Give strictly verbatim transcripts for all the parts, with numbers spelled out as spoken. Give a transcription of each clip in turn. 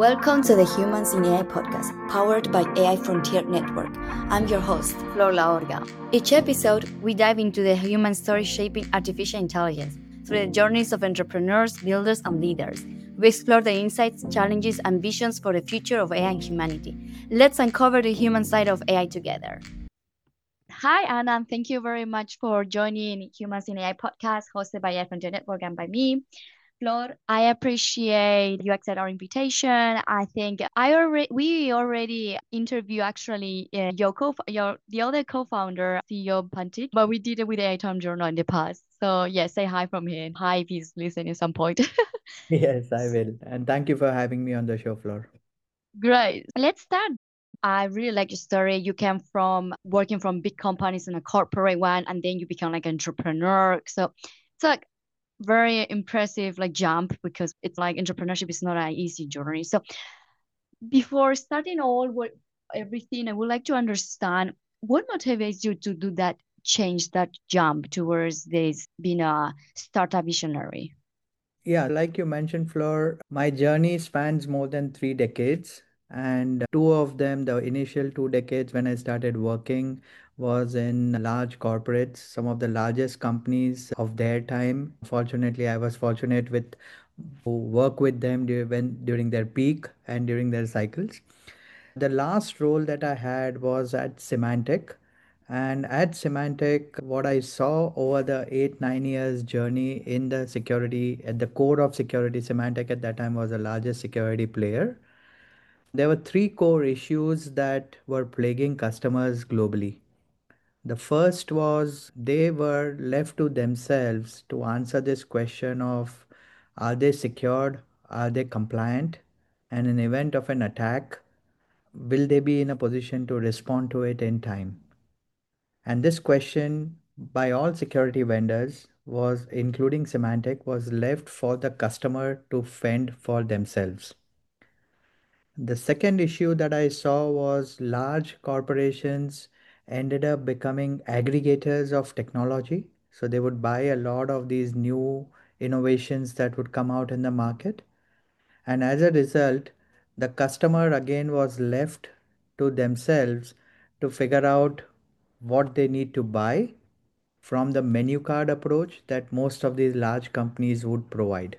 Welcome to the Humans in A I podcast, powered by A I Frontier Network. I'm your host, Flor La Orga. Each episode, we dive into the human story shaping artificial intelligence through the journeys of entrepreneurs, builders, and leaders. We explore the insights, challenges, and visions for the future of A I and humanity. Let's uncover the human side of A I together. Hi, Anna, and thank you very much for joining Humans in A I podcast, hosted by A I Frontier Network and by me. Flor, I appreciate you accept our invitation. I think I already we already interview actually uh, your co your the other co-founder, C E O Pantik, but we did it with A I Time Journal in the past. So yeah, say hi from here. Hi if he's listening at some point. Yes, I will. And thank you for having me on the show floor. Great. Let's start. I really like your story. You came from working from big companies in a corporate one, and then you become like an entrepreneur. So it's like very impressive like jump because it's like entrepreneurship is not an easy journey. So before starting all what everything, I would like to understand what motivates you to do that change, that jump towards this being a startup visionary. Yeah, like you mentioned, Fleur, my journey spans more than three decades. And two of them, the initial two decades when I started working, was in large corporates, some of the largest companies of their time. Fortunately, I was fortunate with to work with them dur- when, during their peak and during their cycles. The last role that I had was at Symantec. And at Symantec, what I saw over the eight, nine years journey in the security, at the core of security, Symantec at that time was the largest security player. There were three core issues that were plaguing customers globally. The first was they were left to themselves to answer this question of are they secured, are they compliant, and in event of an attack, will they be in a position to respond to it in time? And this question by all security vendors was, including Symantec, was left for the customer to fend for themselves. The second issue that I saw was large corporations ended up becoming aggregators of technology. So they would buy a lot of these new innovations that would come out in the market. And as a result, the customer again was left to themselves to figure out what they need to buy from the menu card approach that most of these large companies would provide.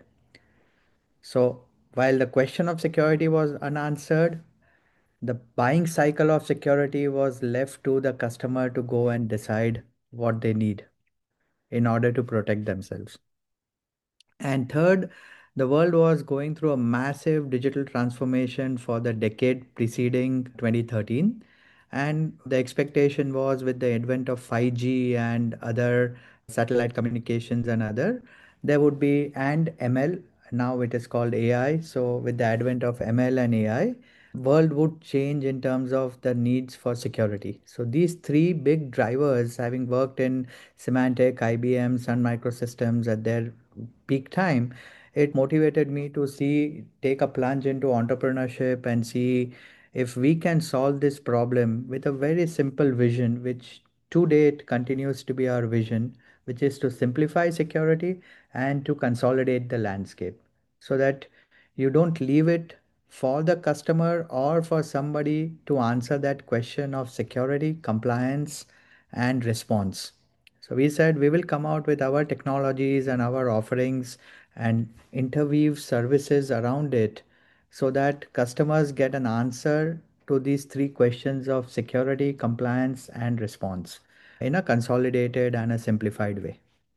So, while the question of security was unanswered, the buying cycle of security was left to the customer to go and decide what they need in order to protect themselves. And third, the world was going through a massive digital transformation for the decade preceding twenty thirteen. And the expectation was with the advent of five G and other satellite communications and other, there would be, and M L, now it is called A I. So with the advent of M L and A I, world would change in terms of the needs for security. So these three big drivers, having worked in Symantec, I B M, Sun Microsystems at their peak time, it motivated me to see, take a plunge into entrepreneurship and see if we can solve this problem with a very simple vision, which to date continues to be our vision, which is to simplify security and to consolidate the landscape so that you don't leave it for the customer or for somebody to answer that question of security, compliance, and response. So we said we will come out with our technologies and our offerings and interweave services around it so that customers get an answer to these three questions of security, compliance, and response in a consolidated and a simplified way.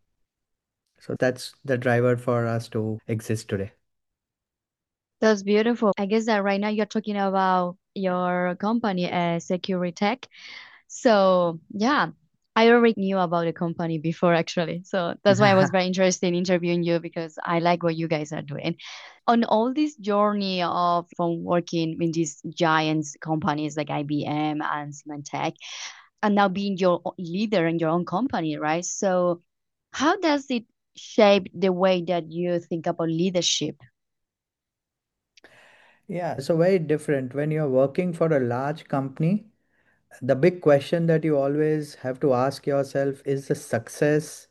So that's the driver for us to exist today. That's beautiful. I guess that right now you're talking about your company, uh, Securitech. So yeah, I already knew about the company before actually. So that's why I was very interested in interviewing you because I like what you guys are doing. On all this journey of from working in these giants companies like I B M and Symantec, and now being your o- leader in your own company, right? So how does it shape the way that you think about leadership? Yeah, so very different. When you're working for a large company, the big question that you always have to ask yourself is the success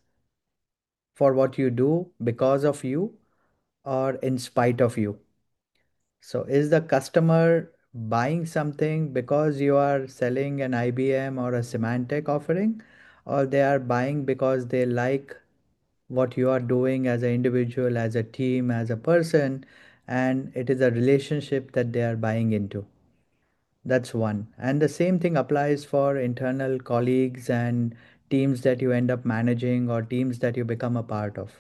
for what you do because of you or in spite of you. So is the customer buying something because you are selling an I B M or a Symantec offering, or they are buying because they like what you are doing as an individual, as a team, as a person, and it is a relationship that they are buying into. That's one. And the same thing applies for internal colleagues and teams that you end up managing or teams that you become a part of.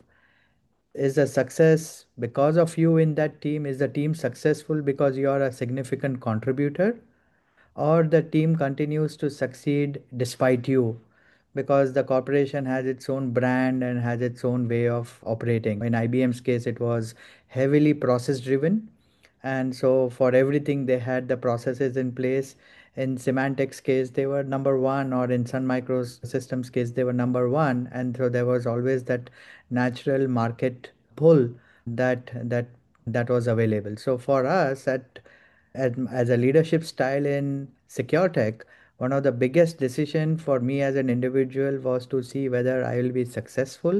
Is the success because of you in that team? Is the team successful because you are a significant contributor? Or the team continues to succeed despite you because the corporation has its own brand and has its own way of operating. In I B M's case, it was heavily process driven. And so for everything, they had the processes in place. In Symantec's case, they were number one, or in Sun Microsystems case, they were number one. And so there was always that natural market pull that that that was available. So for us at as, as a leadership style in secure tech, one of the biggest decision for me as an individual was to see whether I will be successful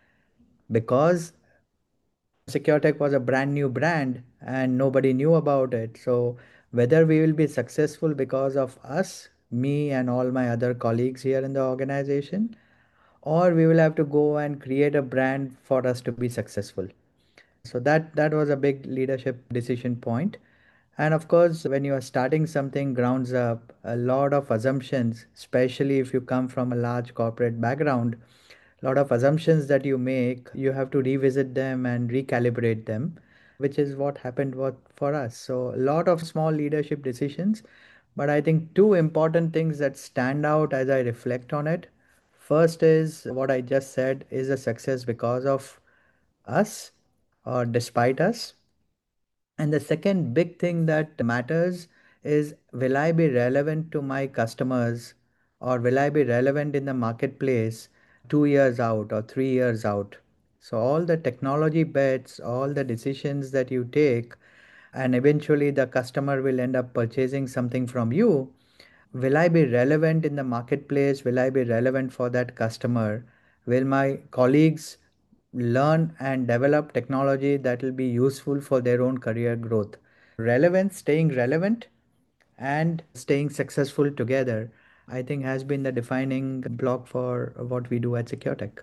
because secure tech was a brand new brand and nobody knew about it. So whether we will be successful because of us, me and all my other colleagues here in the organization, or we will have to go and create a brand for us to be successful. So that that was a big leadership decision point. And of course, when you are starting something grounds up, a lot of assumptions, especially if you come from a large corporate background, a lot of assumptions that you make, you have to revisit them and recalibrate them, which is what happened what for us. So a lot of small leadership decisions, but I think two important things that stand out as I reflect on it. First is what I just said is a success because of us or despite us. And the second big thing that matters is, will I be relevant to my customers or will I be relevant in the marketplace two years out or three years out? So, all the technology bets, all the decisions that you take, and eventually the customer will end up purchasing something from you. Will I be relevant in the marketplace? Will I be relevant for that customer? Will my colleagues learn and develop technology that will be useful for their own career growth? Relevance, staying relevant, and staying successful together, I think has been the defining block for what we do at SecureTech.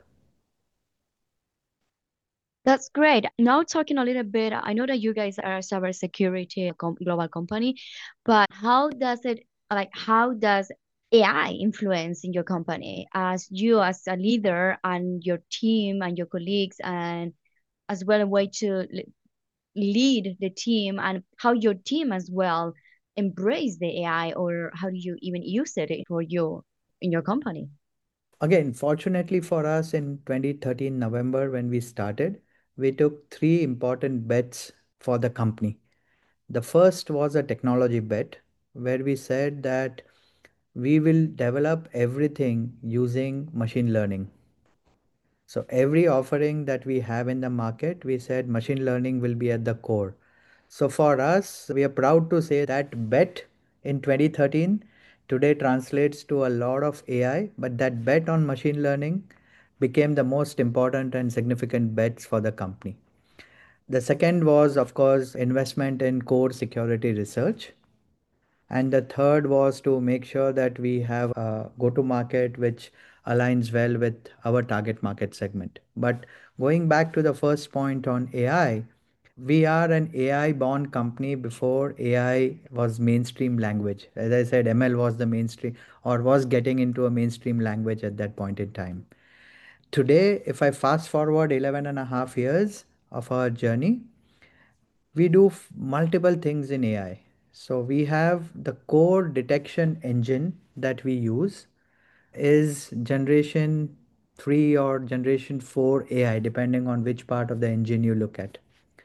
That's great. Now talking a little bit, I know that you guys are a cybersecurity com global company, but how does it, like, how does A I influence in your company as you as a leader and your team and your colleagues, and as well a way to l- lead the team, and how your team as well embrace the A I, or how do you even use it for you in your company? Again, fortunately for us in twenty thirteen November when we started, we took three important bets for the company. The first was a technology bet where we said that we will develop everything using machine learning. So every offering that we have in the market, we said machine learning will be at the core. So for us, we are proud to say that bet in twenty thirteen today translates to a lot of A I, but that bet on machine learning became the most important and significant bets for the company. The second was, of course, investment in core security research. And the third was to make sure that we have a go to market which aligns well with our target market segment. But going back to the first point on A I, we are an A I born company before A I was mainstream language. As I said, M L was the mainstream or was getting into a mainstream language at that point in time. Today, if I fast forward eleven and a half years of our journey, we do f- multiple things in A I. So we have the core detection engine that we use is generation three or generation four A I, depending on which part of the engine you look at.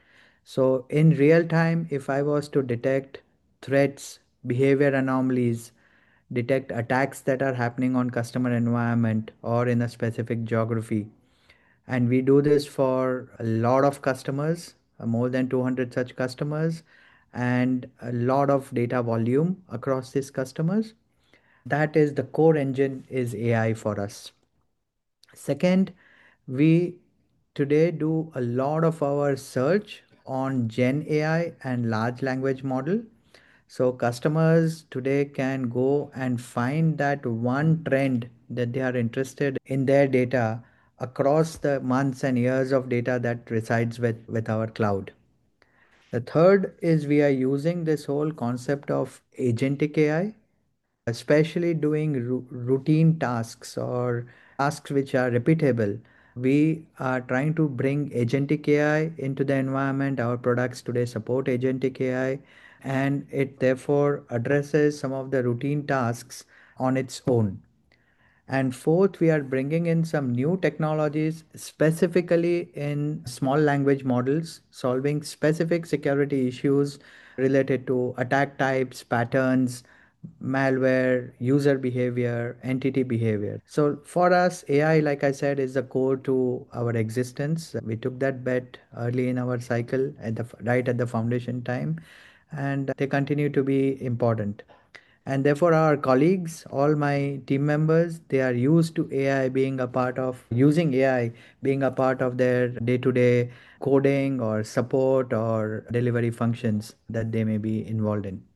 So in real time, if I was to detect threats, behavior anomalies, detect attacks that are happening on customer environment or in a specific geography, and we do this for a lot of customers, uh, more than two hundred such customers, and a lot of data volume across these customers. That is the core engine is A I for us. Second, we today do a lot of our search. on Gen A I and large language model. So customers today can go and find that one trend that they are interested in their data across the months and years of data that resides with, with our cloud. The third is we are using this whole concept of agentic A I, especially doing ru- routine tasks or tasks which are repeatable. We are trying to bring agentic A I into the environment. Our products today support agentic A I, and it therefore addresses some of the routine tasks on its own. And fourth, we are bringing in some new technologies, specifically in small language models, solving specific security issues related to attack types, patterns, malware, user behavior, entity behavior. So for us, A I, like I said, is the core to our existence. We took that bet early in our cycle at the right at the foundation time, and they continue to be important. And therefore our colleagues, all my team members, they are used to AI being a part of using AI being a part of their day to day coding or support or delivery functions that they may be involved in.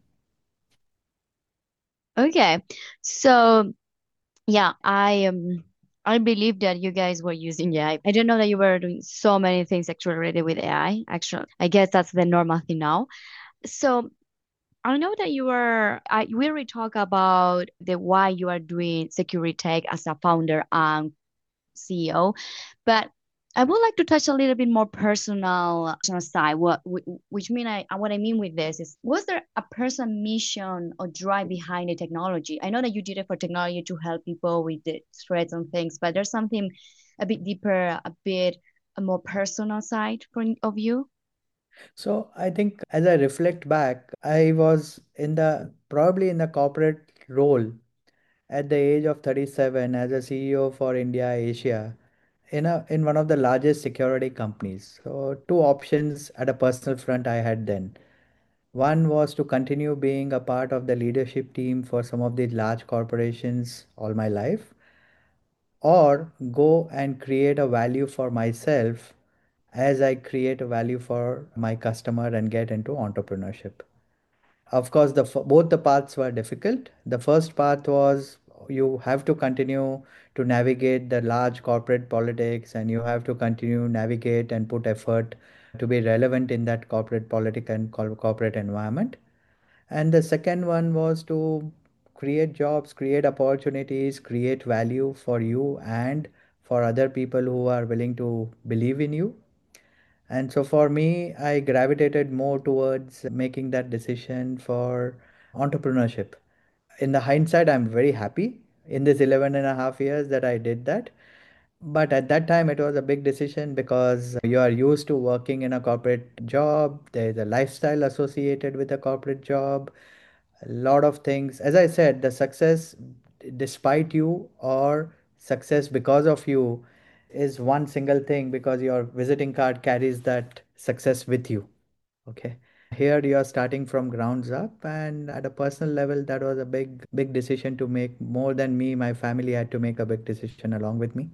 Okay. So yeah, I um I believe that you guys were using A I. I I didn't know that you were doing so many things actually related with A I. Actually, I guess that's the normal thing now. So I know that you were, I, we already talk about the why you are doing security tech as a founder and C E O, but I would like to touch a little bit more personal, personal side. What, wh- which mean I, what I mean with this is, was there a personal mission or drive behind the technology? I know that you did it for technology to help people with the threats and things, but there's something a bit deeper, a bit a more personal side from of you. So I think as I reflect back, I was in the probably in the corporate role at the age of thirty-seven as a C E O for India Asia in a in one of the largest security companies. So two options at a personal front I had then. One was to continue being a part of the leadership team for some of these large corporations all my life, or go and create a value for myself as I create a value for my customer and get into entrepreneurship. Of course, the f- both the paths were difficult. The first path was you have to continue to navigate the large corporate politics, and you have to continue navigate and put effort to be relevant in that corporate politic and cor- corporate environment. And the second one was to create jobs, create opportunities, create value for you and for other people who are willing to believe in you. And so for me, I gravitated more towards making that decision for entrepreneurship. In the hindsight, I'm very happy in this eleven and a half years that I did that. But at that time, it was a big decision because you are used to working in a corporate job. There is a lifestyle associated with a corporate job. A lot of things. As I said, the success, despite you or success because of you, is one single thing because your visiting card carries that success with you. Okay. Here you are starting from grounds up, and at a personal level, that was a big, big decision to make. More than me, my family had to make a big decision along with me.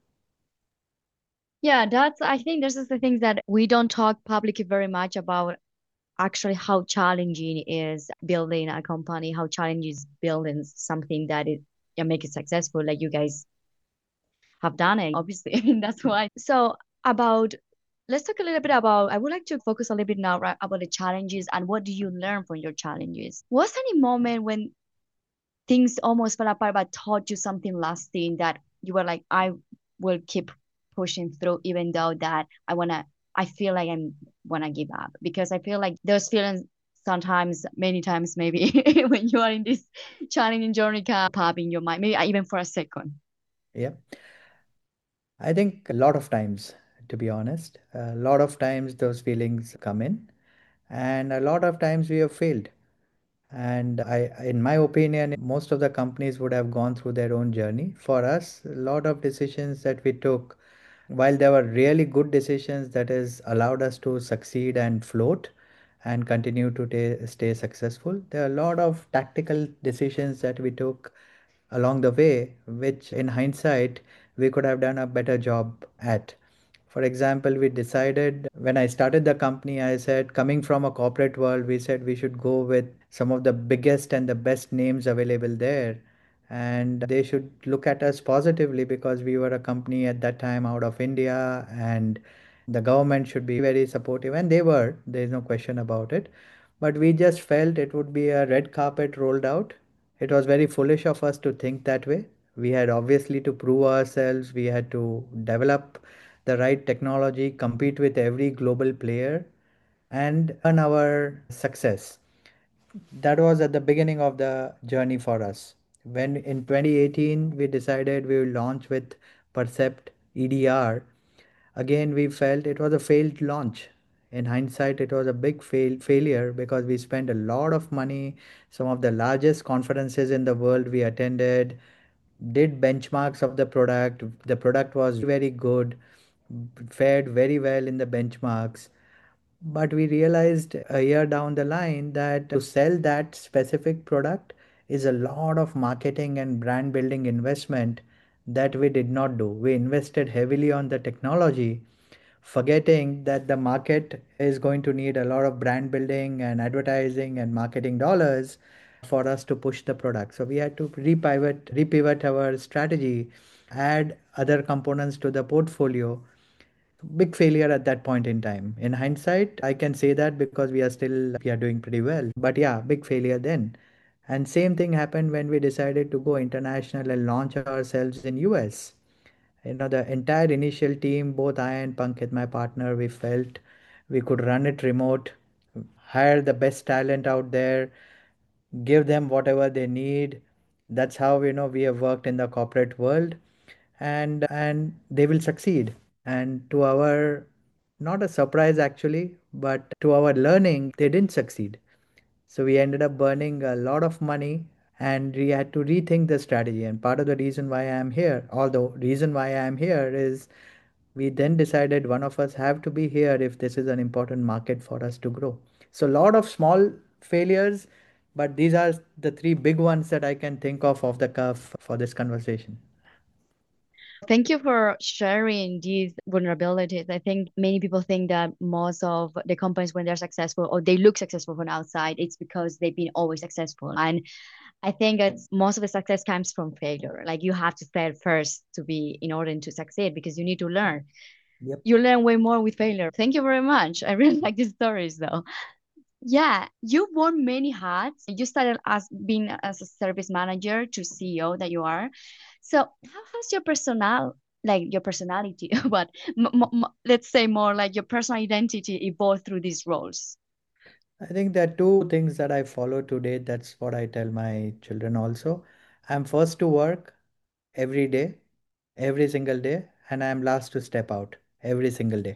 Yeah, that's, I think this is the things that we don't talk publicly very much about actually how challenging is building a company, how challenging is building something that it can make it successful, like you guys have done it, obviously. And that's why. So about let's talk a little bit about I would like to focus a little bit now, right, about the challenges and what do you learn from your challenges. Was any moment when things almost fell apart but taught you something lasting that you were like, I will keep pushing through even though that I wanna I feel like I'm wanna give up because I feel like those feelings sometimes, many times maybe when you are in this challenging journey can pop in your mind, maybe even for a second. Yeah. I think a lot of times, to be honest, a lot of times those feelings come in, and a lot of times we have failed. And I, in my opinion, most of the companies would have gone through their own journey. For us, a lot of decisions that we took, while there were really good decisions that has allowed us to succeed and float and continue to ta- stay successful, there are a lot of tactical decisions that we took along the way, which in hindsight, we could have done a better job at. For example, we decided when I started the company, I said, coming from a corporate world, we said we should go with some of the biggest and the best names available there. And they should look at us positively because we were a company at that time out of India, and the government should be very supportive. And they were, there's no question about it. But we just felt it would be a red carpet rolled out. It was very foolish of us to think that way. We had obviously to prove ourselves, we had to develop the right technology, compete with every global player, and earn our success. That was at the beginning of the journey for us. When in twenty eighteen we decided we will launch with Percept E D R, again we felt it was a failed launch. In hindsight, it was a big fail failure because we spent a lot of money. Some of the largest conferences in the world we attended, did benchmarks of the product. The product was very good, fared very well in the benchmarks. But we realized a year down the line that to sell that specific product is a lot of marketing and brand building investment that we did not do. We invested heavily on the technology, forgetting that the market is going to need a lot of brand building and advertising and marketing dollars for us to push the product. So we had to repivot, repivot our strategy, add other components to the portfolio. Big failure at that point in time. In hindsight, I can say that because we are still we are doing pretty well. But yeah, big failure then. And same thing happened when we decided to go international and launch ourselves in U S. You know, the entire initial team, both I and Pankit, my partner, we felt we could run it remote, hire the best talent out there, give them whatever they need. That's how, you know, we have worked in the corporate world, and and they will succeed. And to our, not a surprise actually, but to our learning, they didn't succeed. So we ended up burning a lot of money, and we had to rethink the strategy. And part of the reason why I am here, although reason why I am here is we then decided one of us have to be here if this is an important market for us to grow. So a lot of small failures, but these are the three big ones that I can think of off the cuff for this conversation. Thank you for sharing these vulnerabilities. I think many people think that most of the companies, when they're successful or they look successful from outside, it's because they've been always successful. And I think it's most of the success comes from failure. Like you have to fail first to be in order to succeed because you need to learn. Yep. You learn way more with failure. Thank you very much. I really like these stories though. Yeah, you wore many hats. You started as being as a service manager to C E O that you are. So how has your personal, like your personality, but m m m- let's say more like your personal identity evolved through these roles? I think there are two things that I follow today. That's what I tell my children also. I'm first to work every day, every single day, and I'm last to step out every single day.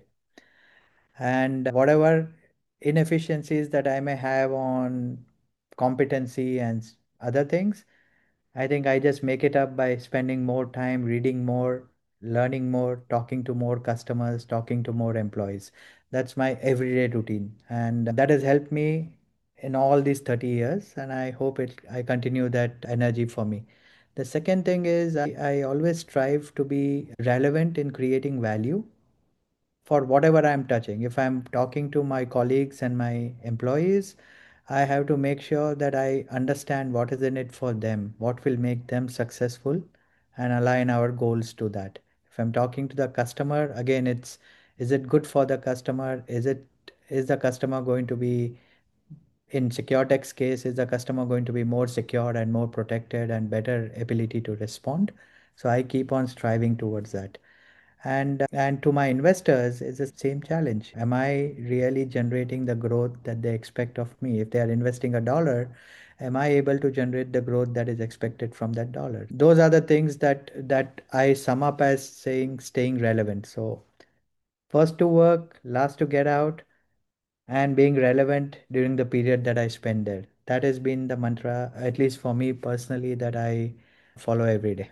And whatever inefficiencies that I may have on competency and s- other things, I think I just make it up by spending more time reading more, learning more, talking to more customers, talking to more employees. That's my everyday routine. And that has helped me in all these thirty years. And I hope it I continue that energy for me. The second thing is I, I always strive to be relevant in creating value for whatever I'm touching. If I'm talking to my colleagues and my employees, I have to make sure that I understand what is in it for them, what will make them successful, and align our goals to that. If I'm talking to the customer, again, it's is it good for the customer? Is it is the customer going to be in SecureTech's case, is the customer going to be more secure and more protected and better ability to respond? So I keep on striving towards that. And and to my investors it's the same challenge. Am I really generating the growth that they expect of me? If they are investing a dollar, am I able to generate the growth that is expected from that dollar? Those are the things that that I sum up as saying staying relevant. So first to work, last to get out, and being relevant during the period that I spend there. That has been the mantra, at least for me personally, that I follow every day.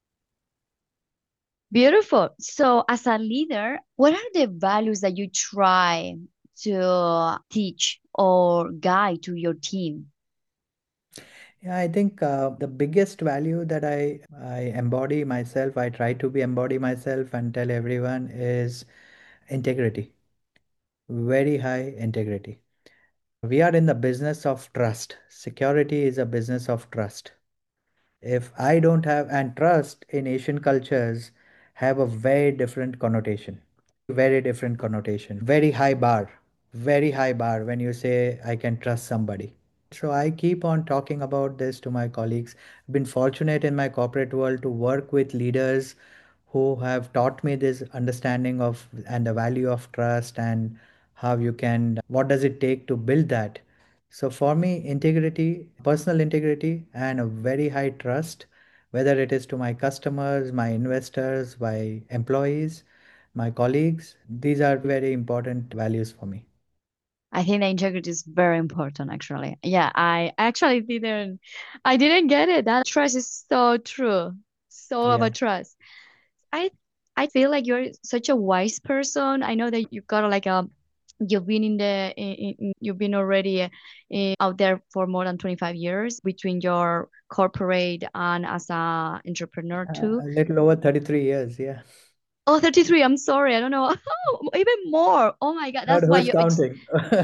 Beautiful. So as a leader, what are the values that you try to teach or guide to your team? Yeah, I think uh, the biggest value that I I embody myself, I try to be embody myself and tell everyone is Integrity, very high integrity. We are in the business of trust. Security is a business of trust. If I don't have, and trust in Asian cultures have a very different connotation, very different connotation, very high bar, very high bar when you say I can trust somebody. So I keep on talking about this to my colleagues. I've been fortunate in my corporate world to work with leaders who have taught me this understanding of and the value of trust and how you can, what does it take to build that. So for me, integrity, personal integrity, and a very high trust, whether it is to my customers, my investors, my employees, my colleagues, these are very important values for me. I think the integrity is very important, actually. Yeah, I actually didn't, I didn't get it. That trust is so true. So Yeah. about trust. I, I feel like you're such a wise person. I know that you've got like a, you've been in the, in, in, you've been already uh, out there for more than twenty-five years between your corporate and as a entrepreneur Uh, too. a little over thirty-three years. Yeah. Oh, thirty-three. I'm sorry. I don't know. Oh, even more. Oh my God. But That's why who's you, it's, counting?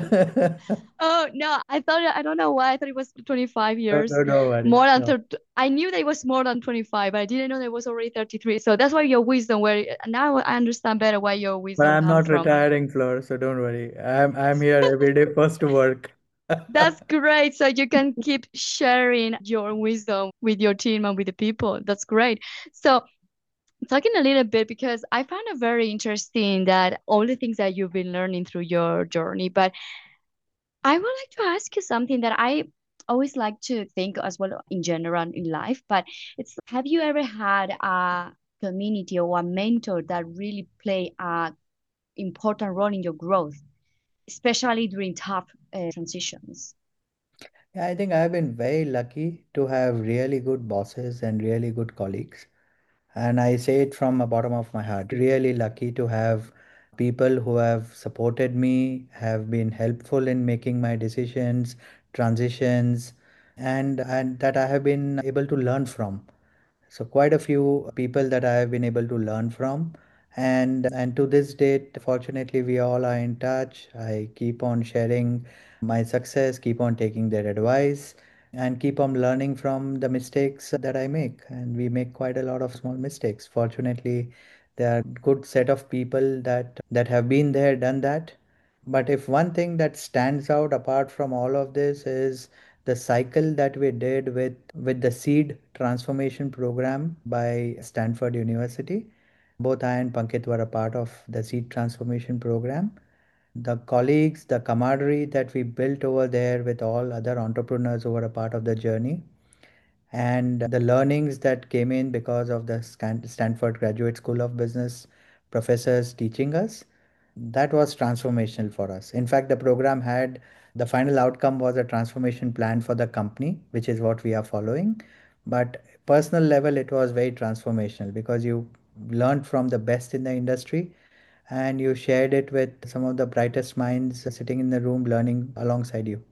oh no, I thought I don't know why I thought it was twenty-five No, years. no, no worries. More than No. thirty. I knew that it was more than twenty-five, but I didn't know that it was already thirty-three. So that's why your wisdom where now I understand better where your But wisdom I'm comes not from. retiring, Fleur, so don't worry. I'm I'm here every day first to work. That's great. So you can keep sharing your wisdom with your team and with the people. That's great. So talking a little bit because I found it very interesting that all the things that you've been learning through your journey, but I would like to ask you something that I always like to think as well in general in life, but it's have you ever had a community or a mentor that really play a important role in your growth, especially during tough uh, transitions? Yeah, I think I've been very lucky to have really good bosses and really good colleagues. And I say it from the bottom of my heart. Really lucky to have people who have supported me, have been helpful in making my decisions, transitions, and and that I have been able to learn from. So quite a few people that I have been able to learn from. And and to this date, fortunately, we all are in touch. I keep on sharing my success, keep on taking their advice, and keep on learning from the mistakes that I make. And we make quite a lot of small mistakes. Fortunately, there are good set of people that that have been there, done that. But if one thing that stands out apart from all of this is the cycle that we did with with the seed transformation program by Stanford University. Both I and Pankit were a part of the seed transformation program. The colleagues, the camaraderie that we built over there with all other entrepreneurs who were a part of the journey, and the learnings that came in because of the Stanford Graduate School of Business professors teaching us, that was transformational for us. In fact, the program had the final outcome was a transformation plan for the company, which is what we are following. But personal level, it was very transformational because you learned from the best in the industry and you shared it with some of the brightest minds sitting in the room learning alongside you.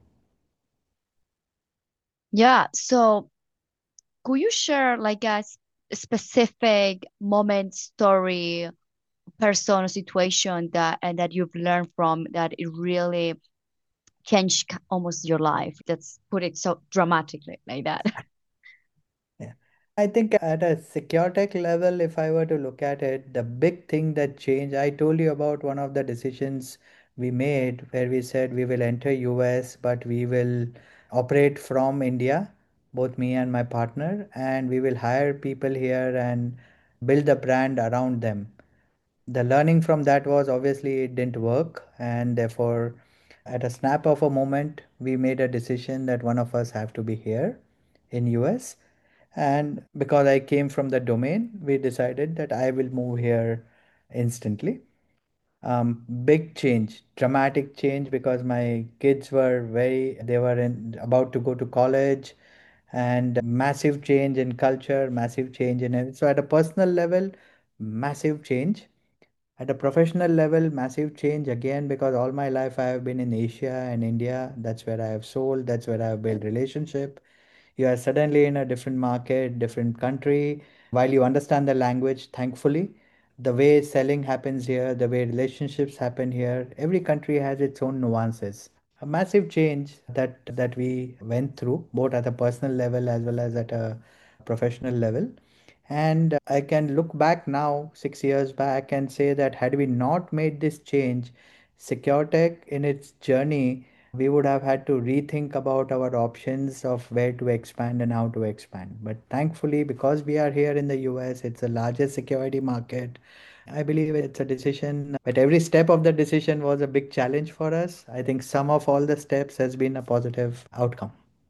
Yeah. So could you share like a s- specific moment, story, person, or situation that and that you've learned from that it really changed k- almost your life? Let's put it so dramatically like that. Yeah. I think at a secure tech level, if I were to look at it, the big thing that changed, I told you about one of the decisions we made where we said we will enter U S, but we will operate from India, both me and my partner, and we will hire people here and build the brand around them. The learning from that was obviously it didn't work, and therefore, at a snap of a moment, we made a decision that one of us have to be here in U S. And because I came from the domain, we decided that I will move here instantly. Um, big change, dramatic change because my kids were very, they were in, about to go to college, and massive change in culture, massive change in it. So at a personal level, massive change. At a professional level, massive change again because all my life I have been in Asia and India. That's where I have sold, that's where I have built relationship. You are suddenly in a different market, different country. While you understand the language, thankfully, The way selling happens here, the way relationships happen here, every country has its own nuances. A massive change that that we went through, both at a personal level as well as at a professional level. And I can look back now, six years back, and say that had we not made this change, SecureTech in its journey, we would have had to rethink about our options of where to expand and how to expand. But thankfully, because we are here in the U S, it's the largest security market. I believe it's a decision, but every step of the decision was a big challenge for us. I think some of all the steps has been a positive outcome.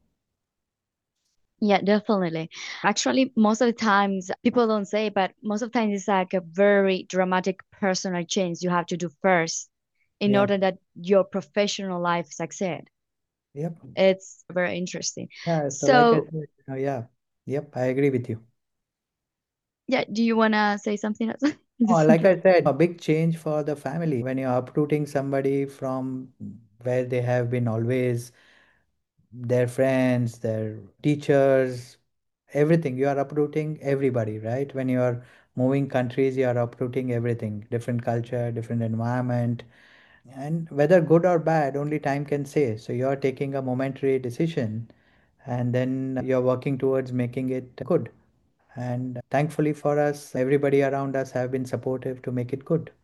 Yeah, definitely. Actually, most of the times people don't say, but most of the times it's like a very dramatic personal change you have to do first in Yeah. order that your professional life succeed. Yep. It's very interesting. Yeah. So like I So, said, uh, yeah. Yep. I agree with you. yeah, do you wanna say something else? Oh, This- like I said, a big change for the family when you're uprooting somebody from where they have been always, their friends, their teachers, everything. You are uprooting everybody, right? When you are moving countries, you are uprooting everything, different culture, different environment. And whether good or bad, only time can say. So you're taking a momentary decision and then you're working towards making it good. And thankfully for us, everybody around us have been supportive to make it good.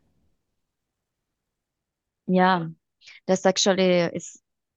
Yeah, that's actually it's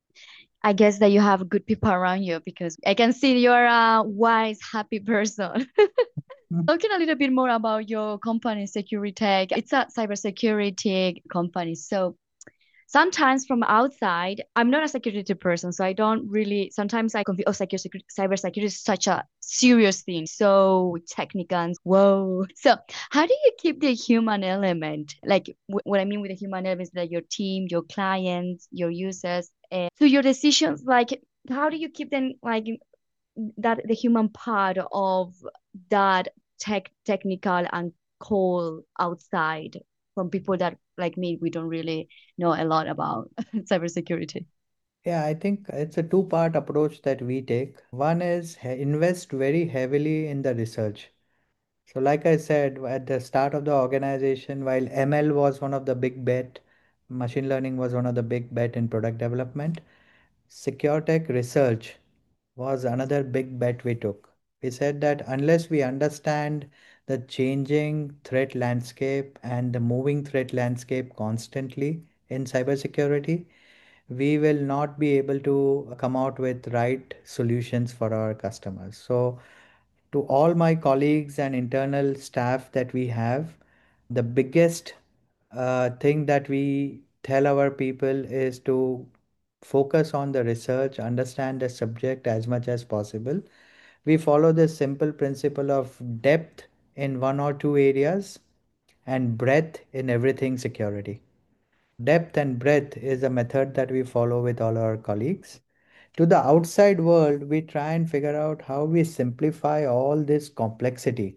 I guess that you have good people around you because I can see you're a wise, happy person. Mm. Talking a little bit more about your company, Securitech. It's a cybersecurity company. So sometimes from outside, I'm not a security person, so I don't really. Sometimes I confuse. Oh, cybersecurity, cybersecurity is such a serious thing, so technical. And whoa. So how do you keep the human element? Like wh- what I mean with the human element is that your team, your clients, your users, and so your decisions. Like how do you keep them like that the human part of that tech technical and cold outside from people that like me we don't really know a lot about cybersecurity. Yeah, I think it's a two-part approach that we take. One is he- invest very heavily in the research. So, like I said at the start of the organization, while M L was one of the big bet, machine learning was one of the big bet in product development, SecureTech research was another big bet we took. We said that unless we understand the changing threat landscape and the moving threat landscape constantly in cybersecurity, we will not be able to come out with right solutions for our customers. So, to all my colleagues and internal staff that we have, the biggest uh, thing that we tell our people is to focus on the research, understand the subject as much as possible. We follow this simple principle of depth in one or two areas and breadth in everything security. Depth and breadth is a method that we follow with all our colleagues. To the outside world, we try and figure out how we simplify all this complexity.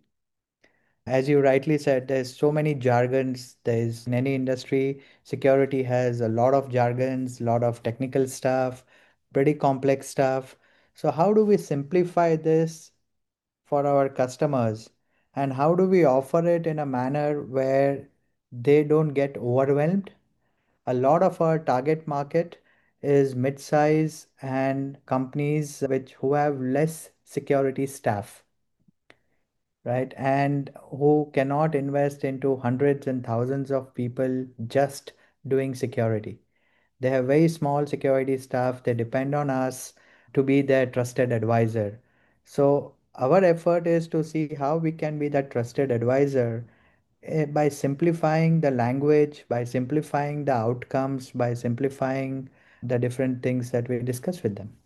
As you rightly said, there's so many jargons. There's in any industry, security has a lot of jargons, a lot of technical stuff, pretty complex stuff. So, how do we simplify this for our customers? And how do we offer it in a manner where they don't get overwhelmed? A lot of our target market is mid-size and companies which who have less security staff, right? And who cannot invest into hundreds and thousands of people just doing security. They have very small security staff. They depend on us to be their trusted advisor. So our effort is to see how we can be that trusted advisor eh, by simplifying the language, by simplifying the outcomes, by simplifying the different things that we discuss with them.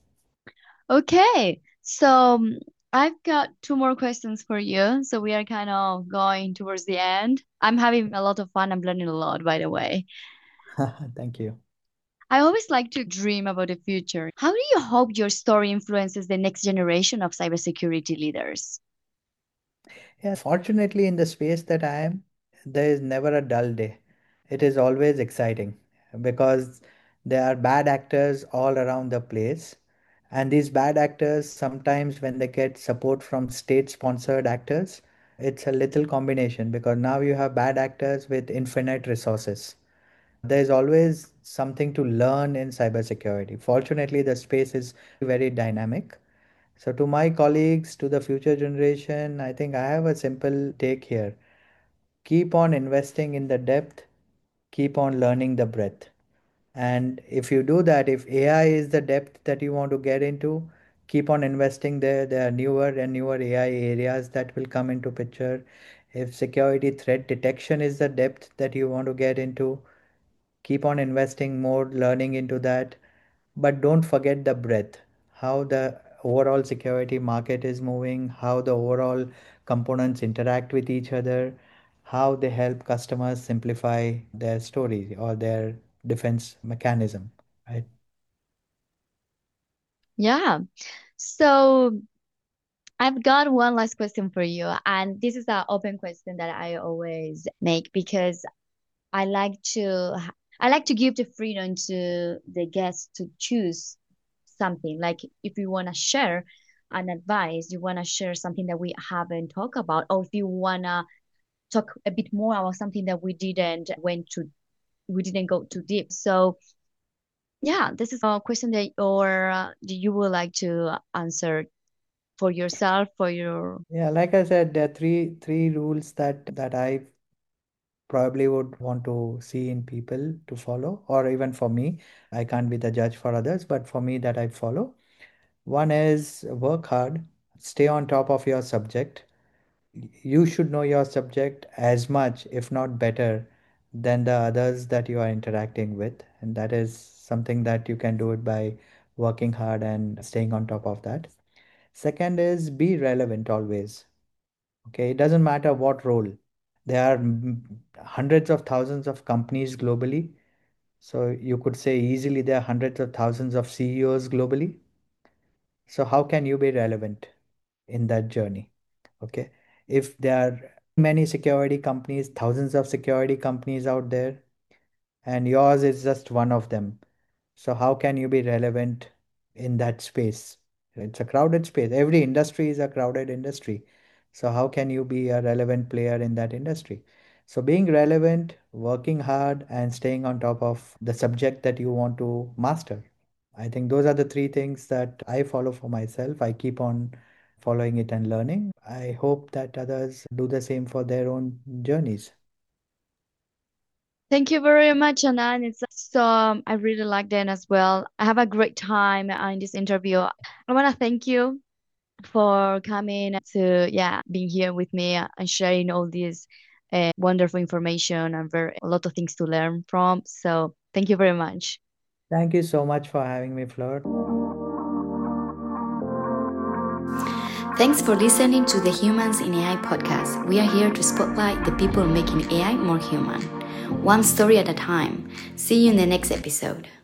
Okay, so um, I've got two more questions for you. So we are kind of going towards the end. I'm having a lot of fun. I'm learning a lot, by the way. Thank you. I always like to dream about the future. How do you hope your story influences the next generation of cybersecurity leaders? Yeah, fortunately, in the space that I am, there is never a dull day. It is always exciting because there are bad actors all around the place. And these bad actors, sometimes when they get support from state sponsored actors, It's a little combination because now you have bad actors with infinite resources. There's always something to learn in cybersecurity. Fortunately, the space is very dynamic. So, to my colleagues, to the future generation, I think I have a simple take here. Keep on investing in the depth, keep on learning the breadth. And if you do that, if A I is the depth that you want to get into, keep on investing there. There are newer and newer A I areas that will come into picture. If security threat detection is the depth that you want to get into, keep on investing more, learning into that. But don't forget the breadth, how the overall security market is moving, how the overall components interact with each other, how they help customers simplify their story or their defense mechanism, right? Yeah. So I've got one last question for you. And this is an open question that I always make because I like to I like to give the freedom to the guests to choose something. Like if you want to share an advice, you want to share something that we haven't talked about, or if you want to talk a bit more about something that we didn't went to we didn't go too deep. So yeah, this is a question that or uh, you would like to answer for yourself, for your Yeah, like I said, there are three three rules that that I probably would want to see in people to follow, or even for me. I can't be the judge for others, but for me that I follow. One is work hard, stay on top of your subject. You should know your subject as much, if not better, than the others that you are interacting with. And that is something that you can do it by working hard and staying on top of that. Second is be relevant always. Okay, it doesn't matter what role. There are mm, hundreds of thousands of companies globally. So you could say easily there are hundreds of thousands of C E Os globally. So how can you be relevant in that journey? Okay. If there are many security companies, thousands of security companies out there, and yours is just one of them. So how can you be relevant in that space? It's a crowded space. Every industry is a crowded industry. So how can you be a relevant player in that industry? So being relevant, working hard, and staying on top of the subject that you want to master. I think those are the three things that I follow for myself. I keep on following it and learning. I hope that others do the same for their own journeys. Thank you very much, Anand. It's so um, I really liked it as well. I have a great time uh, in this interview. I want to thank you for coming to yeah being here with me and sharing all this uh, wonderful information and very a lot of things to learn from. So thank you very much. Thank you so much for having me, Fleur. Thanks for listening to the Humans in A I podcast. We are here to spotlight the people making A I more human, one story at a time. See you in the next episode.